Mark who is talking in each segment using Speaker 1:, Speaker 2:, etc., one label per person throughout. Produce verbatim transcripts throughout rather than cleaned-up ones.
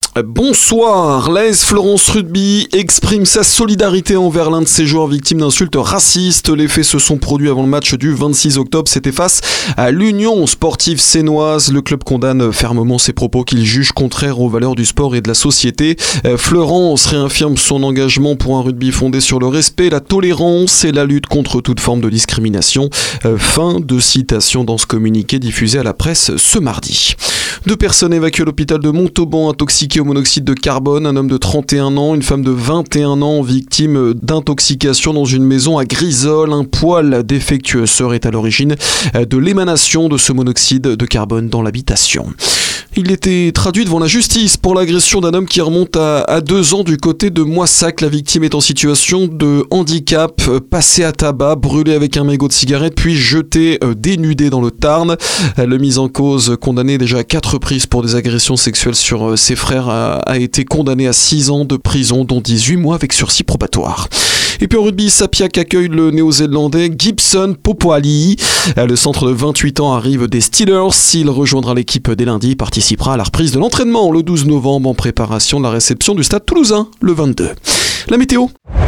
Speaker 1: Bonsoir, l'A S Florence Rugby exprime sa solidarité envers l'un de ses joueurs victime d'insultes racistes. Les faits se sont produits avant le match du vingt-six octobre, c'était face à l'Union sportive sénoise. Le club condamne fermement ces propos qu'il juge contraires aux valeurs du sport et de la société. Florence réaffirme son engagement pour un rugby fondé sur le respect, la tolérance et la lutte contre toute forme de discrimination. Fin de citation dans ce communiqué diffusé à la presse ce mardi. Deux personnes évacuées à l'hôpital de Montauban intoxiquées au monoxyde de carbone, un homme de trente et un ans, une femme de vingt et un ans victime d'intoxication dans une maison à Grisol. Un poêle défectueux serait à l'origine de l'émanation de ce monoxyde de carbone dans l'habitation. Il était traduit devant la justice pour l'agression d'un homme qui remonte à, à deux ans du côté de Moissac. La victime est en situation de handicap, passé à tabac, brûlé avec un mégot de cigarette, puis jeté euh, dénudé dans le Tarn. Le mis en cause, condamné déjà à quatre reprises pour des agressions sexuelles sur euh, ses frères, a, a été condamné à six ans de prison, dont dix-huit mois avec sursis probatoire. Et puis en rugby, Sapiac accueille le néo-zélandais Gibson Popoali. Le centre de vingt-huit ans arrive des Steelers. Il rejoindra l'équipe dès lundi. Il participera à la reprise de l'entraînement le douze novembre en préparation de la réception du Stade Toulousain le vingt-deux. La météo.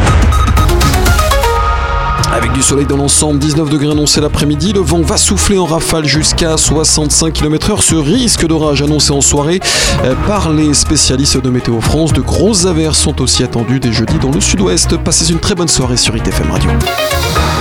Speaker 1: Avec du soleil dans l'ensemble, dix-neuf degrés annoncés l'après-midi, le vent va souffler en rafale jusqu'à soixante-cinq kilomètres heure. Ce risque d'orage annoncé en soirée par les spécialistes de Météo France. De grosses averses sont aussi attendues dès jeudi dans le sud-ouest. Passez une très bonne soirée sur I T F M Radio.